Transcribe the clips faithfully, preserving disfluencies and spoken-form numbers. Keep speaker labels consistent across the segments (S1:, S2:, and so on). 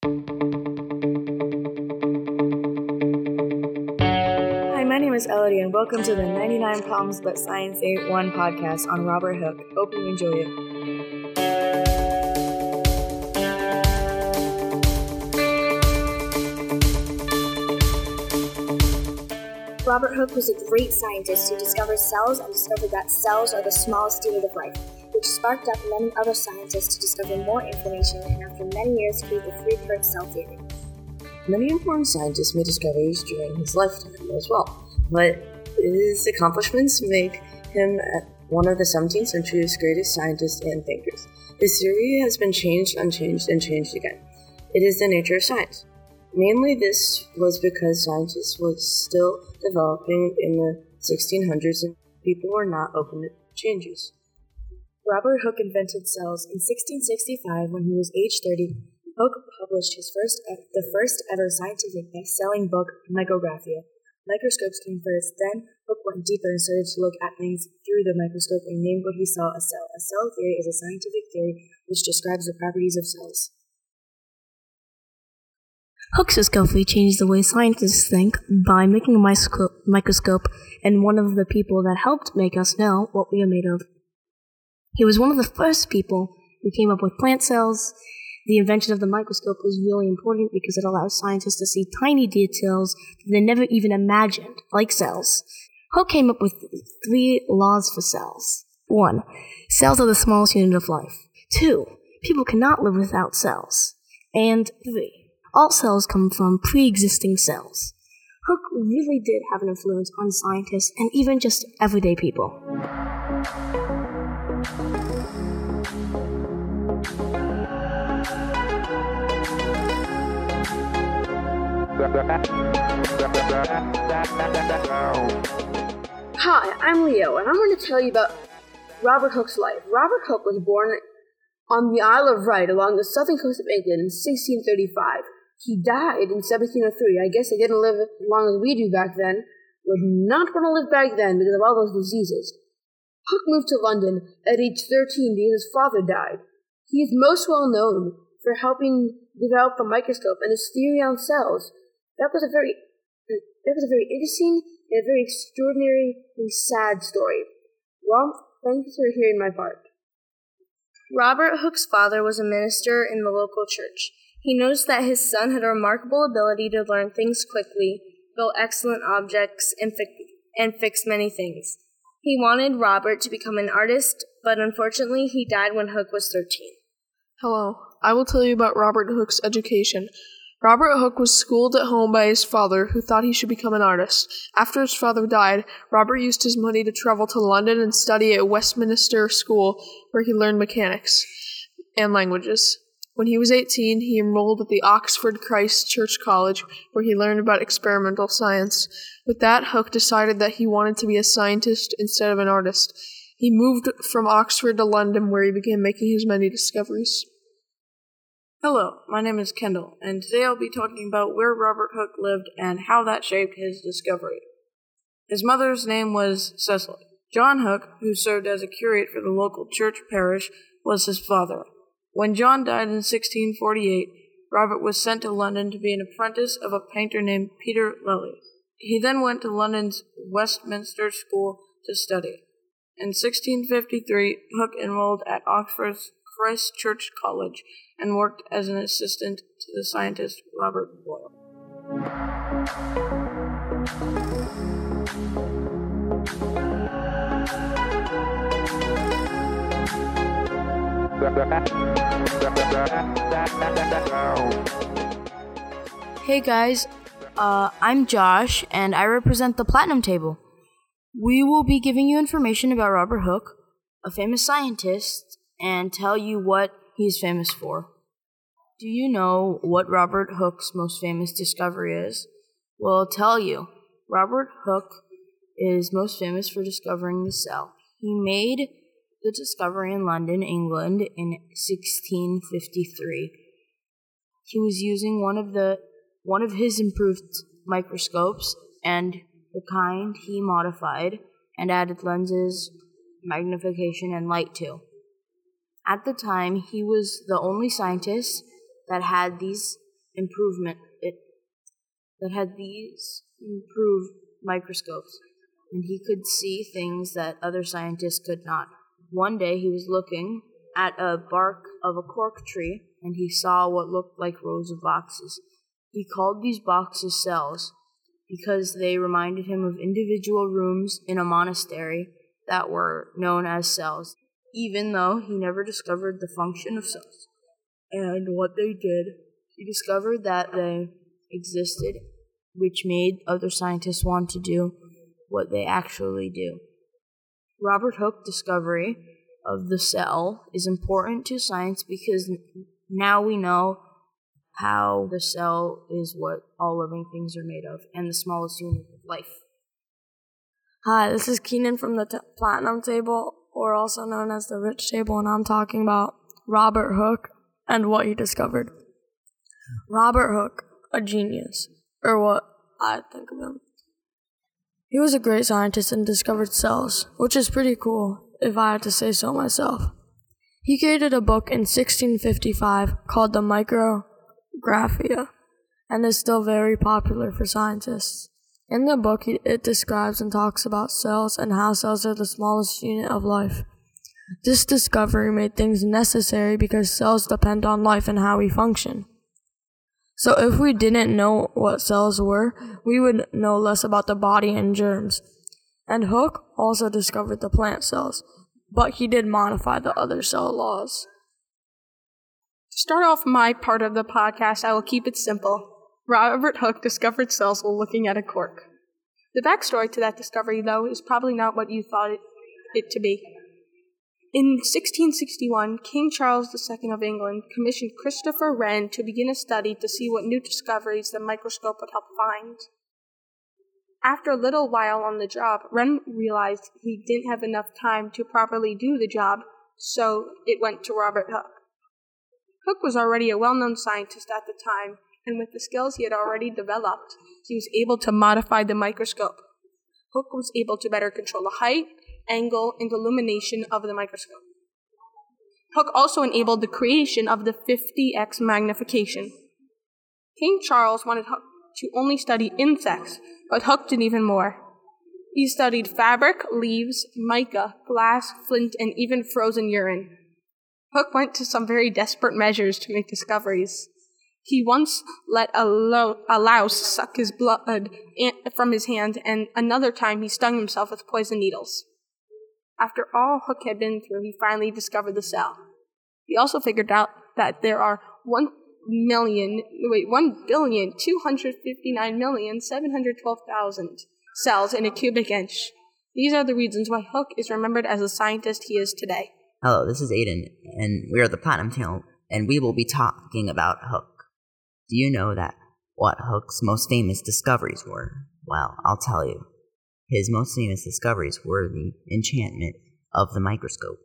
S1: Hi, my name is Elodie, and welcome to the ninety-nine Problems But Science Ain't One podcast on Robert Hooke. Hope you enjoy it.
S2: Robert Hooke was a great scientist who discovered cells and discovered that cells are the smallest unit of life, which sparked up many other scientists to discover more information and after many years create the three-part cell theory.
S3: Many important scientists made discoveries during his lifetime as well, but his accomplishments make him one of the seventeenth century's greatest scientists and thinkers. His theory has been changed, unchanged, and changed again. It is the nature of science. Mainly this was because science was still developing in the sixteen hundreds and people were not open to changes.
S1: Robert Hooke invented cells in sixteen sixty-five when he was age thirty. Hooke published his first, the first ever scientific best-selling book, Micrographia. Microscopes came first, then Hooke went deeper and started to look at things through the microscope and named what he saw a cell. A cell theory is a scientific theory which describes the properties of cells.
S4: Hooke's discovery changed the way scientists think by making a microscope, microscope and one of the people that helped make us know what we are made of. He was one of the first people who came up with plant cells. The invention of the microscope was really important because it allows scientists to see tiny details that they never even imagined, like cells. Hooke came up with three laws for cells. One, cells are the smallest unit of life. Two, people cannot live without cells. And three, all cells come from pre-existing cells. Hooke really did have an influence on scientists and even just everyday people.
S5: Hi, I'm Leo, and I'm going to tell you about Robert Hooke's life. Robert Hooke was born on the Isle of Wight along the southern coast of England in sixteen thirty-five. He died in seventeen oh three. I guess they didn't live as long as we do back then. Would not want to live back then because of all those diseases. Hooke moved to London at age thirteen because his father died. He is most well known for helping develop the microscope and his theory on cells. That was a very, that was a very interesting and a very extraordinarily sad story. Well, thanks for hearing my part.
S6: Robert Hooke's father was a minister in the local church. He noticed that his son had a remarkable ability to learn things quickly, build excellent objects, and, fi- and fix many things. He wanted Robert to become an artist, but unfortunately he died when Hooke was thirteen.
S7: Hello, I will tell you about Robert Hooke's education. Robert Hooke was schooled at home by his father, who thought he should become an artist. After his father died, Robert used his money to travel to London and study at Westminster School, where he learned mechanics and languages. When he was eighteen, he enrolled at the Oxford Christ Church College, where he learned about experimental science. With that, Hooke decided that he wanted to be a scientist instead of an artist. He moved from Oxford to London, where he began making his many discoveries.
S3: Hello, my name is Kendall, and today I'll be talking about where Robert Hooke lived and how that shaped his discovery. His mother's name was Cecily. John Hooke, who served as a curate for the local church parish, was his father. When John died in sixteen forty-eight, Robert was sent to London to be an apprentice of a painter named Peter Lely. He then went to London's Westminster School to study. In sixteen fifty-three, Hooke enrolled at Oxford's Christ Church College and worked as an assistant to the scientist Robert Boyle.
S4: Hey guys, uh, I'm Josh, and I represent the Platinum Table. We will be giving you information about Robert Hooke, a famous scientist, and tell you what he's famous for. Do you know what Robert Hooke's most famous discovery is? Well, I'll tell you. Robert Hooke is most famous for discovering the cell. He made the discovery in London, England, in sixteen fifty-three. He was using one of the one of his improved microscopes, and the kind he modified and added lenses, magnification, and light to. At the time, he was the only scientist that had these improvement it that had these improved microscopes, and he could see things that other scientists could not. One day he was looking at a bark of a cork tree, and he saw what looked like rows of boxes. He called these boxes cells because they reminded him of individual rooms in a monastery that were known as cells, even though he never discovered the function of cells and what they did. He discovered that they existed, which made other scientists want to do what they actually do. Robert Hooke's discovery of the cell is important to science because now we know how the cell is what all living things are made of and the smallest unit of life.
S6: Hi, this is Keenan from the t- Platinum Table, or also known as the Rich Table, and I'm talking about Robert Hooke and what he discovered. Robert Hooke, a genius, or what I think of him. He was a great scientist and discovered cells, which is pretty cool, if I had to say so myself. He created a book in sixteen fifty-five called the Micrographia, and is still very popular for scientists. In the book, it describes and talks about cells and how cells are the smallest unit of life. This discovery made things necessary because cells depend on life and how we function. So if we didn't know what cells were, we would know less about the body and germs. And Hooke also discovered the plant cells, but he did modify the other cell laws.
S7: To start off my part of the podcast, I will keep it simple. Robert Hooke discovered cells while looking at a cork. The backstory to that discovery, though, is probably not what you thought it, it to be. In sixteen sixty-one, King Charles the Second of England commissioned Christopher Wren to begin a study to see what new discoveries the microscope would help find. After a little while on the job, Wren realized he didn't have enough time to properly do the job, so it went to Robert Hooke. Hooke was already a well-known scientist at the time, and with the skills he had already developed, he was able to modify the microscope. Hooke was able to better control the height, angle, and illumination of the microscope. Hooke also enabled the creation of the fifty x magnification. King Charles wanted Hooke to only study insects, but Hooke did even more. He studied fabric, leaves, mica, glass, flint, and even frozen urine. Hooke went to some very desperate measures to make discoveries. He once let a, lo- a louse suck his blood from his hand, and another time he stung himself with poison needles. After all Hooke had been through, he finally discovered the cell. He also figured out that there are one million, wait, one billion two hundred fifty-nine million seven hundred twelve thousand cells in a cubic inch. These are the reasons why Hooke is remembered as the scientist he is today.
S8: Hello, this is Aiden, and we are the Platinum Channel, and we will be talking about Hooke. Do you know that what Hooke's most famous discoveries were? Well, I'll tell you. His most famous discoveries were the enchantment of the microscope,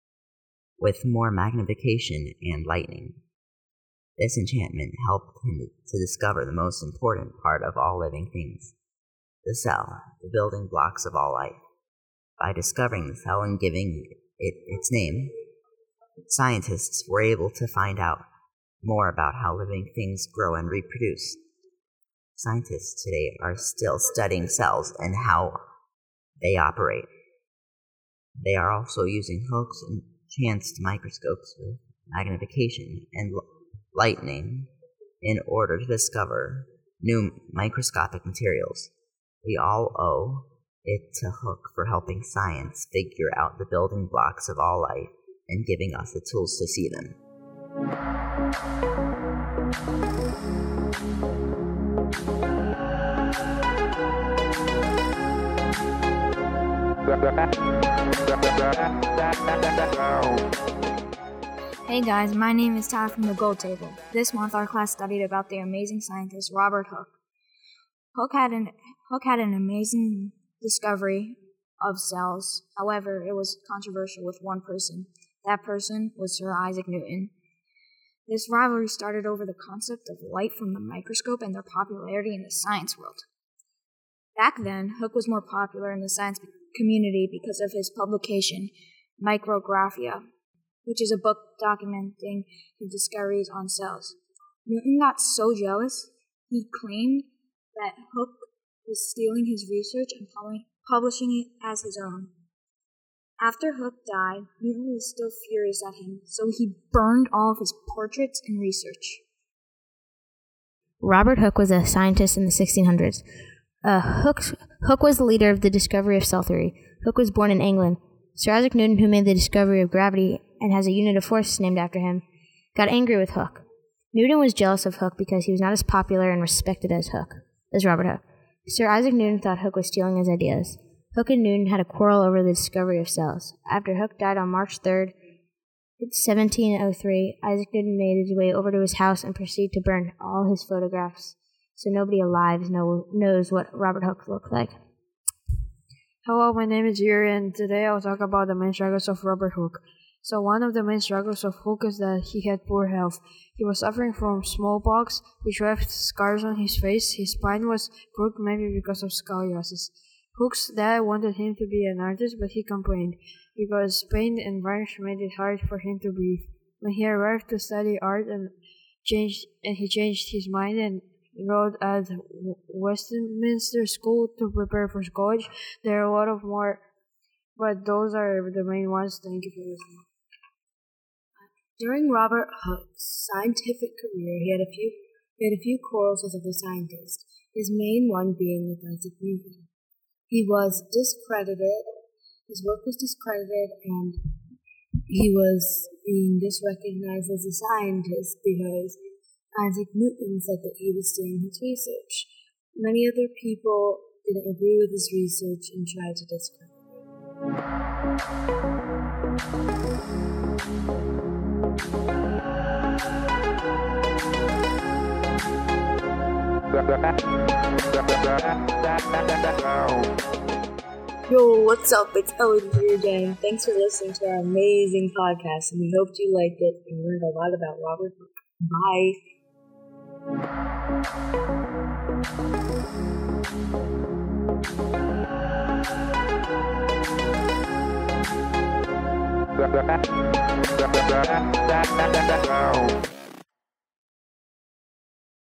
S8: with more magnification and lightning. This enchantment helped him to discover the most important part of all living things, the cell, the building blocks of all life. By discovering the cell and giving it its name, scientists were able to find out more about how living things grow and reproduce. Scientists today are still studying cells and how they operate. They are also using Hooke's enhanced microscopes with magnification and lightning in order to discover new microscopic materials. We all owe it to Hooke for helping science figure out the building blocks of all life and giving us the tools to see them.
S2: Hey guys, my name is Ty from the Gold Table. This month our class studied about the amazing scientist Robert Hooke. Hooke had an Hooke had an amazing discovery of cells. However, it was controversial with one person. That person was Sir Isaac Newton. This rivalry started over the concept of light from the microscope and their popularity in the science world. Back then, Hooke was more popular in the science community because of his publication, Micrographia, which is a book documenting his discoveries on cells. Newton got so jealous, he claimed that Hooke was stealing his research and pub- publishing it as his own. After Hooke died, Newton was still furious at him, so he burned all of his portraits and research.
S9: Robert Hooke was a scientist in the sixteen hundreds. Uh, Hooke, Hooke was the leader of the discovery of cell theory. Hooke was born in England. Sir Isaac Newton, who made the discovery of gravity and has a unit of force named after him, got angry with Hooke. Newton was jealous of Hooke because he was not as popular and respected as Hooke, as Robert Hooke. Sir Isaac Newton thought Hooke was stealing his ideas. Hooke and Newton had a quarrel over the discovery of cells. After Hooke died on March third, seventeen oh three, Isaac Newton made his way over to his house and proceeded to burn all his photographs, so nobody alive know, knows what Robert Hooke looked like.
S3: Hello, my name is Yuri, and today I'll talk about the main struggles of Robert Hooke. So one of the main struggles of Hooke is that he had poor health. He was suffering from smallpox, which left scars on his face. His spine was crooked, maybe because of scoliosis. Hooke's dad wanted him to be an artist, but he complained because paint and varnish made it hard for him to breathe. When he arrived to study art and changed, and he changed his mind and enrolled at Westminster School to prepare for college, there are a lot of more, but those are the main ones. Thank you for listening.
S1: During Robert Hooke's scientific career, he had a few he had a few quarrels with other scientists. His main one being with Isaac Newton. He was discredited. His work was discredited, and he was being disrecognized as a scientist because Isaac Newton said that he was doing his research. Many other people didn't agree with his research and tried to discredit it. Yo, what's up? It's Ellen here again. Thanks for listening to our amazing podcast, and we hope you liked it and learned a lot about Robert Hooke. Bye.
S10: Wow.